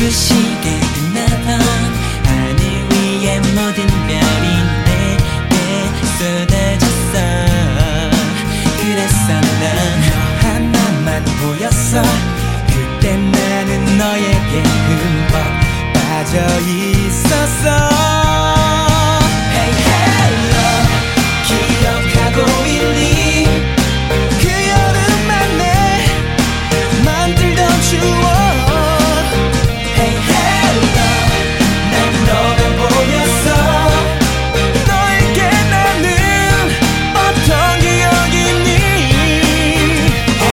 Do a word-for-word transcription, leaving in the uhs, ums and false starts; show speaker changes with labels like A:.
A: 눈부시게 빛나던 하늘 위에 모든 별이 내게 쏟아졌어. 그래서 난 너 하나만 보였어. 그때 나는 너에게 흠뻑 빠져 있었어.